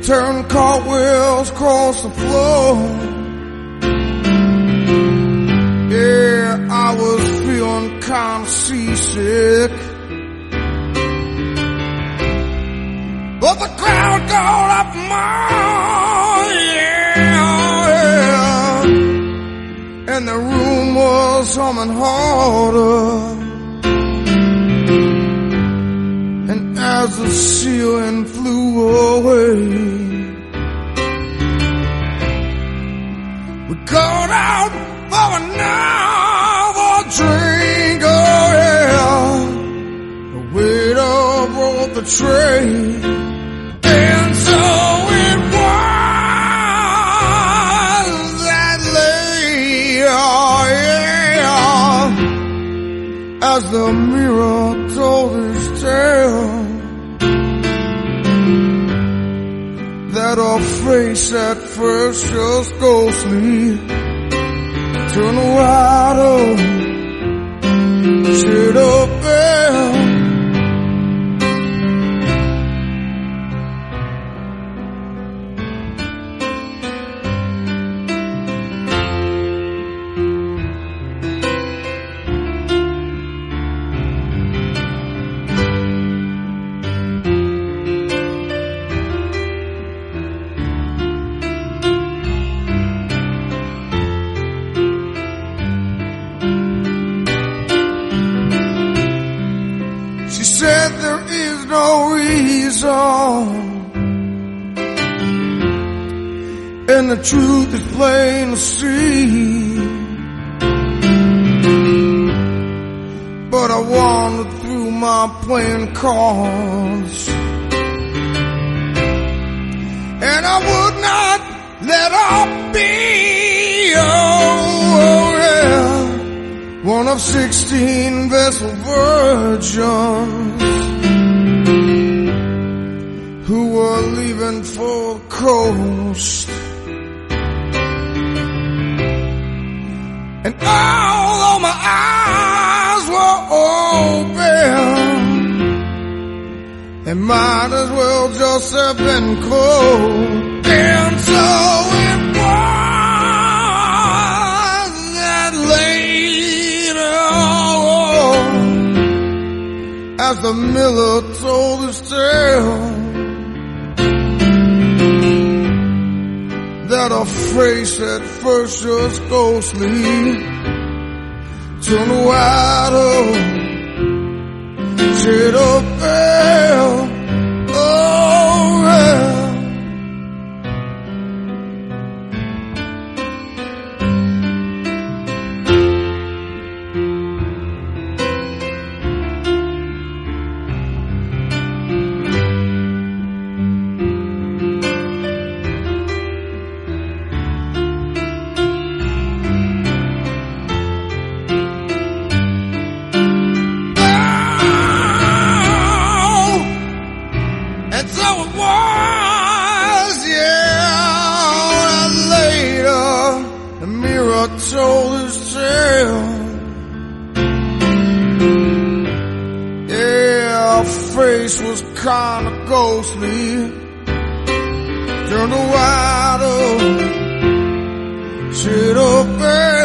turn cartwheels across the floor. Yeah, I was feeling kind of seasick, but the crowd got up more, yeah, and the room was humming harder. And as the ceiling flew away, we got out for another drink, oh yeah. The waiter brought the tray, and so it was that late, oh yeah, as the mirror told his tale, that our face at first just ghostly turned wide up, shit up there. She said there is no reason, and the truth is plain to see, but I wandered through my playing cards, and I would not let her be, oh yeah, one of 16 vessel virgins who were leaving for the coast. And although my eyes were open, they might as well just have been closed. And so it was that late, as the miller told his tale, that her face at first just ghostly turned wide up, shit up there, oh yeah. And so it was, yeah, later the mirror told his tale. Yeah, her face was kind of ghostly, turned wide up, shit up there.